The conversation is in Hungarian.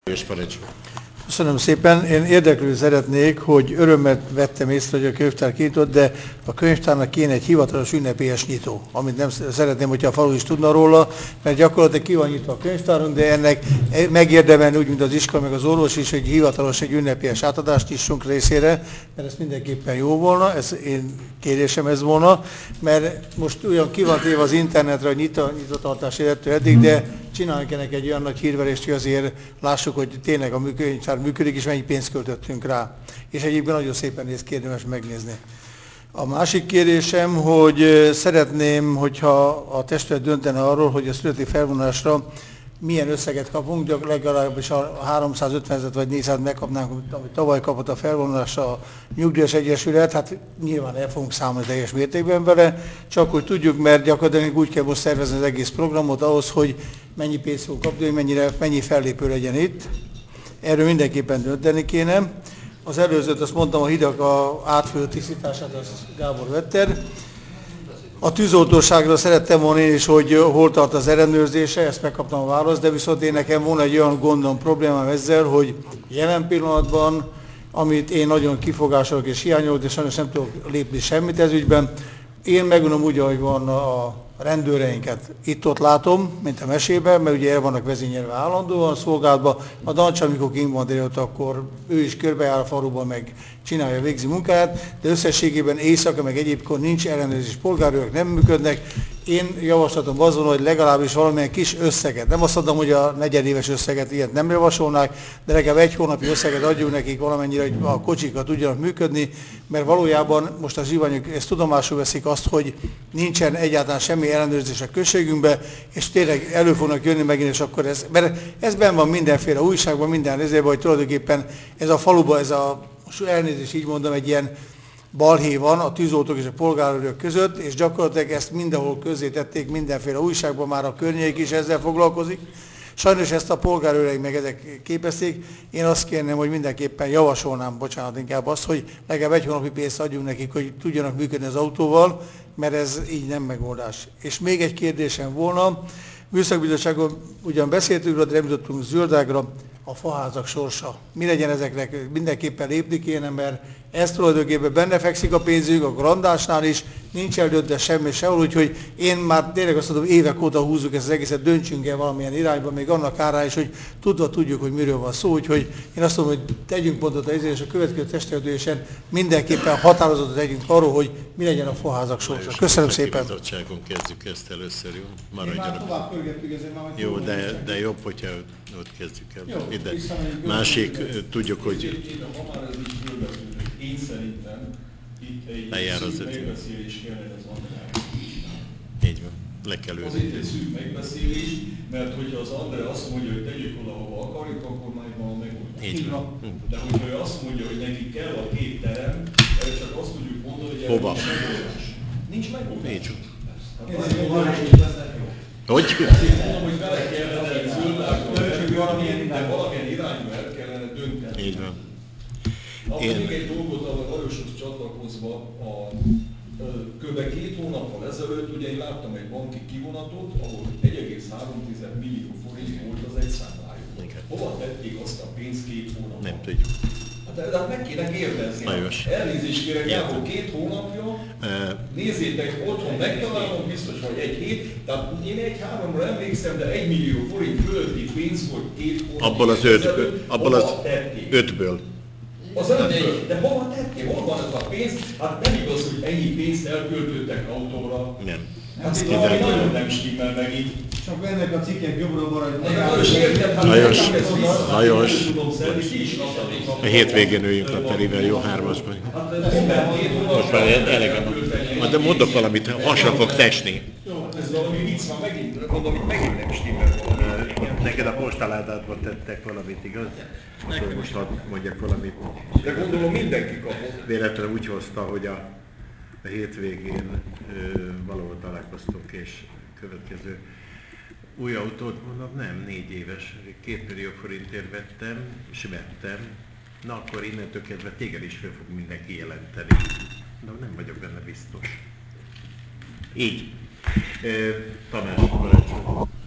És parancsol. Köszönöm szépen. Én érdeklődni szeretnék, hogy örömmel vettem észre, hogy a könyvtár kinyitott, de a könyvtárnak kéne egy hivatalos ünnepélyes nyitó, amit nem szeretném, hogyha a falu is tudna róla, mert gyakorlatilag ki van nyitva a könyvtárunk, de ennek megérdemelni úgy, mint az iskola, meg az orvos is, hogy hivatalos egy ünnepélyes átadást issunk részére, mert ez mindenképpen jó volna, ez én kérésem ez volna, mert most olyan ki van téve az internetre, hogy nyitvatartás élettől eddig, de csináljunk ennek egy olyan nagy hírverést, hogy azért lássuk, hogy tényleg a könyvtár működik, és mennyi pénzt költöttünk rá. És egyébként nagyon szépen néz ki, érdemes megnézni. A másik kérésem, hogy szeretném, hogyha a testület döntene arról, hogy a születi felvonásra milyen összeget kapunk, de legalábbis a 350 000 vagy 400 megkapnánk, amit tavaly kapott a felvonásra a Nyugdíjas Egyesület, hát nyilván el fogunk számolni teljes mértékben vele, csak hogy tudjuk, mert gyakorlatilag úgy kell most szervezni az egész programot ahhoz, hogy mennyi pénzt fogunk kapni, hogy mennyi fellépő legyen itt. Erről mindenképpen dönteni kéne. Az előzőt azt mondtam, a hidak átfölő tisztítását, azt Gábor Vetter. A tűzoltóságra szerettem volna én is, hogy hol tart az ellenőrzése, ezt megkaptam a választ, de viszont én nekem volna egy olyan gondom, problémám ezzel, hogy jelen pillanatban, amit én nagyon kifogásolok és hiányolok, de sajnos nem tudok lépni semmit ez ügyben, én megmondom úgy, ahogy van a rendőreinket. Itt-ott látom, mint a mesében, mert ugye el vannak vezényelve állandóan szolgálatban. A Dancsa, amikor kint van délután, akkor ő is körbejár a faluban, meg csinálja, végzi munkáját, de összességében éjszaka, meg egyébként nincs ellenőrzés, polgárőrök nem működnek. Én javaslatom azon, hogy legalábbis valamilyen kis összeget, nem azt mondom, hogy a negyedéves összeget ilyet nem javasolnák, de legalább egy hónapi összeget adjunk nekik valamennyire, hogy a kocsikat tudjanak működni, mert valójában most a zsivanyok ezt tudomásul veszik azt, hogy nincsen egyáltalán semmi ellenőrzés a községünkben, és tényleg elő fognak jönni megint, és akkor mert ez benn van mindenféle újságban, minden ezért, hogy tulajdonképpen ez a faluban, ez a, most elnézést így mondom, egy ilyen balhé van a tűzoltók és a polgárőrök között, és gyakorlatilag ezt mindenhol közzétették, mindenféle újságban, már a környék is ezzel foglalkozik. Sajnos ezt a polgárőreink meg ezek képezték. Én azt kérném, hogy mindenképpen javasolnám, bocsánat, inkább azt, hogy legalább egy hónapi pénzt adjunk nekik, hogy tudjanak működni az autóval, mert ez így nem megoldás. És még egy kérdésem volna, Műszakbizottságon ugyan beszéltünk, de nem jutottunk zöldágra, a faházak sorsa. Mi legyen ezeknek? Mindenképpen lépni kéne, mert ez tulajdonképpen benne fekszik a pénzünk, a grandásnál is, nincs eldöntve semmi sehol, úgyhogy én már tényleg azt mondom, évek óta húzzuk ezt az egészet, döntsünk el valamilyen irányba, még annak árán is, hogy tudjuk, hogy miről van szó, úgyhogy én azt mondom, hogy tegyünk pontot a és a következő testületülésen mindenképpen határozatot tegyünk arról, hogy mi legyen a faházak sorsa. Köszönöm szépen. Bizottságon kezdjük ezt először, jó? Már tovább pörgettük, ezért már jó, de jobb, hogyha ott kezdjük el. Jó, ide. Másik, tudjuk, hogy Ha már ez így fölvetődött, én szerintem itt egy lejár az szűk 5 év. megbeszélés kellene az Andreával csinálni. Így van, le kell Az ülni. itt egy szűk megbeszélés, mert hogyha az Andre azt mondja, hogy tegyük oda, ahova akarjuk, akkor már van a megoldás. Így van. De hogyha ő azt mondja, hogy neki kell a két terem, erre csak azt tudjuk mondani, hogy erre Hova? nincs megoldás. Nincs megoldás. Így van. Hát azt mondom, hogy Hogy? én mondom, hogy vele kellene egy zöldágról elkülönni, de valamilyen irányba el kellene dönteni. Így van. Akkor még egy dolgot a Lajoshoz csatlakozva, kb. 2 hónappal ezelőtt ugye én láttam egy banki kivonatot, ahol 1,3 millió forint volt az egyszámlájuk. Igen. Hova tették azt a pénzt 2 hónapban? Nem tudjuk. De meg kéne kérdezni. Lajos. Elnézést kérek, Értem. Gábor, 2 hónapja, nézzétek, otthon megtalálom, biztos vagy egy hét, tehát én 1-3-ra emlékszem, de 1 millió forint fölötti pénz volt 2 hónapja. Abból az 5-ből. Az 5-ből, de hova tették? Hol van ez a pénz? Hát nem igaz, hogy ennyi pénzt elköltöttek autóra. Nem. Hát itt valami nagyon nem stimmel megint. Csak ennek a cikkek jobbra maradj. Lajos, érted? Hát Lajos, nekem ez vissza, hát Lajos. én nem tudom szedni, ki is kaptatok A hétvégén üljünk a Perivel, jó, 3-asban. Hát minden 2 hónapja Most már elegem van. De mondok valamit, hasra fog tesni. Hát ez valami vicc, már megint, mondom, itt megint nem stimmel valami. Neked a postaládádba tettek valamit, igaz? Akkor most hadd mondjak valamit. De gondolom mindenki kapott. Véletlenül úgy hozta, hogy a hétvégén valahol találkoztunk, és következő új autót mondom, nem, 4 éves, 2 millió forintért vettem, és vettem. Na akkor innentől kezdve téged is fel fog mindenki jelenteni. De nem vagyok benne biztos. Így. Tamás, parancsolj.